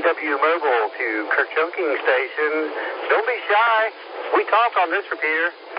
KW Mobile to Kerchunking Station. Don't be shy. We talk on this repeater.